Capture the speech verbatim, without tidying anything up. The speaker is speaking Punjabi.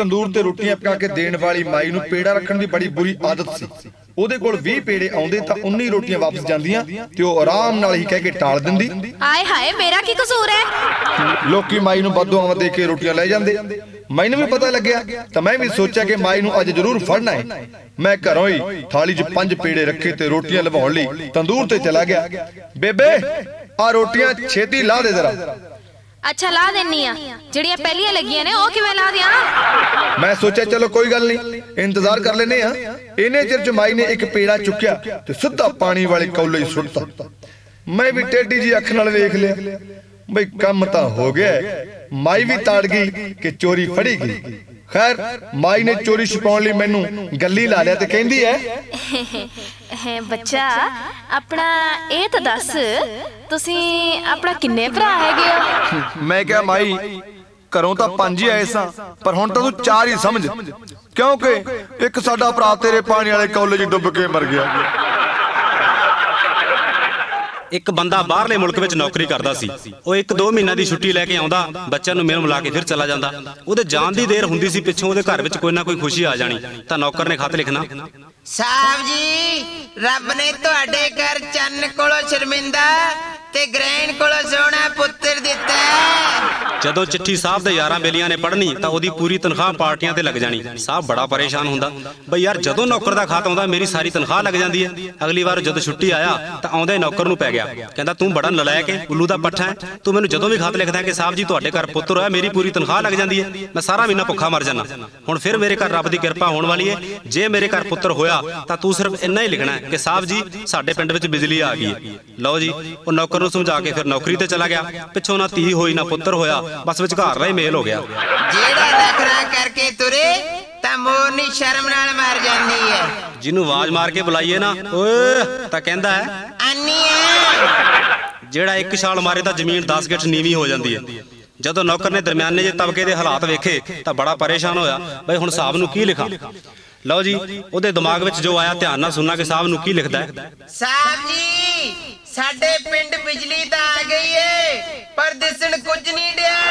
तंदूर ते रोटियां पका के देण वाली माई नूं पेड़ा रखण दी बड़ी बुरी आदत सी। ਉਹਦੇ ਕੋਲ ਵੀਹ पेड़े आउंदे तां उन्नी रोटियां वापस जांदियां ते ਉਹ आराम नाल ही कह के टाल दिंदी। हाय हाय मेरा की कसूर है? लोकी माई नूं बददुआवां दे के रोटियां ले जांदे। मैनूं भी पता लग्या तां मैं भी सोचा कि माई नूं अज जरूर फड़ना है। मैं घरों ही थाली च पंज पेड़े रखे ते रोटियां लवाउण लई तंदूर ते चला गया। बेबे आ रोटियां छेती ला दे जरा। अच्छा ला देनी आ, ਜਿਹੜੀਆਂ ਪਹਿਲੀਆਂ ਲੱਗੀਆਂ ਨੇ ਉਹ ਕਿਵੇਂ ਲਾ ਦਿਆਂ? मैं सोचा चलो कोई गल नहीं इंतजार कर लेने आ। इन्ने चिर च माई ने एक पेड़ा चुक्या ते सीधा पानी वाले कौले च सुੱਟਤਾ। मैं भी टेढ़ी जी अख नाल वेख लिया बई काम तां हो गया। माई भी ताड़ गई कि चोरी फड़ी गई। खैर माई ने चोरी छुपाउण लई मैनूं गल्ली ला लिया ते कहंदी है बच्चा अपना ਇਹ ਤਾਂ ਦੱਸ ਤੁਸੀਂ ਆਪਣਾ ਕਿੰਨੇ ਭਰਾ ਹੈਗੇ ਹੋ? मैं क्या माई घरों तां पंज ही आए सां पर हुण तां तूं चार ही समझ क्योंकि एक साडा भरा तेरे पानी वाले कौले च डुੱਬ के मर गया। एक बंदा बाहरले मुल्क विच नौकरी करदा सी। ਉਹ ਇੱਕ ਦੋ ਮਹੀਨਾ ਦੀ ਛੁੱਟੀ ਲੈ ਕੇ ਆਉਂਦਾ, ਬੱਚਿਆਂ ਨੂੰ ਮਿਲ ਮਿਲਾ ਕੇ ਫਿਰ ਚਲਾ ਜਾਂਦਾ। ਉਹਦੇ ਜਾਣ ਦੀ ਦੇਰ ਹੁੰਦੀ ਸੀ, ਪਿੱਛੋਂ ਉਹਦੇ ਘਰ ਵਿੱਚ ਕੋਈ ਨਾ ਕੋਈ ਖੁਸ਼ੀ ਆ ਜਾਣੀ ਤਾਂ ਨੌਕਰ ਨੇ ਖਤ ਲਿਖਣਾ, ਸਾਹਿਬ ਜੀ ਰੱਬ ਨੇ ਤੁਹਾਡੇ ਘਰ ਚੰਨ ਕੋਲੋਂ ਸ਼ਰਮਿੰਦਾ ਤੇ ਗ੍ਰਹਿਣ ਕੋਲੋਂ ਸੋਹਣਾ ਪੁੱਤਰ ਦਿੱਤਾ। ਜਦੋਂ ਚਿੱਠੀ ਸਾਹਿਬ ਦੇ ਯਾਰਾਂ ਬੇਲੀਆਂ ਨੇ ਪੜ੍ਹਨੀ ਤਾਂ ਉਹਦੀ ਪੂਰੀ ਤਨਖਾਹ ਪਾਰਟੀਆਂ ਤੇ ਲੱਗ ਜਾਣੀ। ਸਾਹਿਬ ਬੜਾ ਪਰੇਸ਼ਾਨ ਹੁੰਦਾ, ਬਈ ਯਾਰ ਜਦੋਂ ਨੌਕਰ ਦਾ ਖਤ ਆਉਂਦਾ ਮੇਰੀ ਸਾਰੀ ਤਨਖਾਹ ਲੱਗ ਜਾਂਦੀ ਹੈ। ਅਗਲੀ ਵਾਰ ਜਦੋਂ ਛੁੱਟੀ ਆਇਆ ਤਾਂ ਆਉਂਦੇ ਨੌਕਰ ਨੂੰ ਪੈ ਗਿਆ, ਕਹਿੰਦਾ ਤੂੰ ਬੜਾ ਨਲਾਇਕ ਹੈ, ਉੱਲੂ ਦਾ ਪੱਠਾ ਹੈ, ਤੂੰ ਮੈਨੂੰ ਜਦੋਂ ਵੀ ਖਤ ਲਿਖਦਾ ਕਿ ਸਾਹਿਬ ਜੀ ਤੁਹਾਡੇ ਘਰ ਪੁੱਤਰ ਹੋਇਆ ਮੇਰੀ ਪੂਰੀ ਤਨਖਾਹ ਲੱਗ ਜਾਂਦੀ ਹੈ, ਮੈਂ ਸਾਰਾ ਮਹੀਨਾ ਭੁੱਖਾ ਮਰ ਜਾਣਾ। ਹੁਣ ਫਿਰ ਮੇਰੇ ਘਰ ਰੱਬ ਦੀ ਕਿਰਪਾ ਹੋਣ ਵਾਲੀ ਹੈ, ਜੇ ਮੇਰੇ ਘਰ ਪੁੱਤਰ ਹੋਇਆ ਤਾਂ ਤੂੰ ਸਿਰਫ ਇੰਨਾ ਹੀ ਲਿਖਣਾ ਹੈ ਕਿ ਸਾਹਿਬ ਜੀ ਸਾਡੇ ਪਿੰਡ ਵਿੱਚ ਬਿਜਲੀ ਆ ਗਈ ਹੈ। ਲਓ ਜੀ ਉਹ ਨੌਕਰ ਨੂੰ ਸਮਝਾ ਕੇ ਫਿਰ ਨੌਕਰੀ ਤੇ ਚਲਾ ਗਿਆ। ਪਿੱਛੋਂ ਨਾ ਧੀ ਹੋਈ ਨਾ ਪੁੱਤਰ ਹੋਇਆ, ਬਸ ਵਿਚਕਾਰ ਹੀ ਮੇਲ ਹੋ ਗਿਆ। ਜਿਹੜਾ ਨਖਰਾ ਕਰਕੇ ਤੁਰੇ ਤਾਂ ਮੋਰਨੀ ਸ਼ਰਮ ਨਾਲ ਮਰ ਜਾਂਦੀ ਹੈ। ਜਿਹਨੂੰ ਆਵਾਜ਼ ਮਾਰ ਕੇ ਬੁਲਾਈਏ ਨਾ ਓਏ ਤਾਂ ਕਹਿੰਦਾ ਹੈ ਆਨੀ ਹੈ। ਜਿਹੜਾ ਇੱਕ ਛਾਲ ਮਾਰੇ ਤਾਂ ਜ਼ਮੀਨ ਦਸ ਗਿੱਠ ਨੀਵੀਂ ਹੋ ਜਾਂਦੀ ਹੈ। ਜਦੋਂ ਨੌਕਰ ਨੇ ਦਰਮਿਆਨੇ ਜਿਹੇ ਤਬਕੇ ਦੇ ਹਾਲਾਤ ਵੇਖੇ ਤਾਂ ਬੜਾ ਪਰੇਸ਼ਾਨ ਹੋਇਆ, ਬਈ ਹੁਣ ਸਾਹਿਬ ਨੂੰ ਕੀ ਲਿਖਾਂ। ਲਓ ਜੀ ਉਹਦੇ ਦਿਮਾਗ ਵਿੱਚ ਜੋ ਆਇਆ ਧਿਆਨ ਨਾਲ ਸੁਣਨਾ ਕਿ ਸਾਹਿਬ ਨੂੰ ਕੀ ਲਿਖਦਾ ਹੈ। ਸਾਹਿਬ ਜੀ ਸਾਡੇ ਪਿੰਡ ਬਿਜਲੀ ਤਾਂ ਆ ਗਈ ਏ ਪਰ ਦਿਸਣ ਕੁਝ ਨਹੀਂ ਡਿਆ।